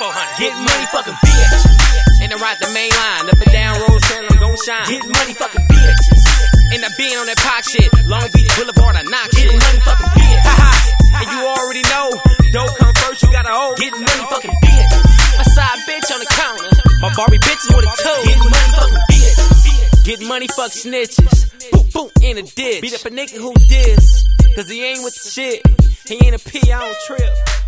400. Get money, fucking bitch. And I ride the main line, up and down Rose Trail, I'm gon' shine. Get money, fucking bitch. And I been on that pop shit, Long Beach Boulevard, I knock shit. Get money, fucking bitch. Haha. And you already know, dough come first, you gotta hold. Get money, fucking bitch. My side bitch on the counter, my Barbie bitches with a toe. Get money, fucking bitch. Get money, fuck snitches. Boop, boop, in a ditch. Beat up a nigga who diss, cause he ain't with the shit. He ain't a P, I don't trip.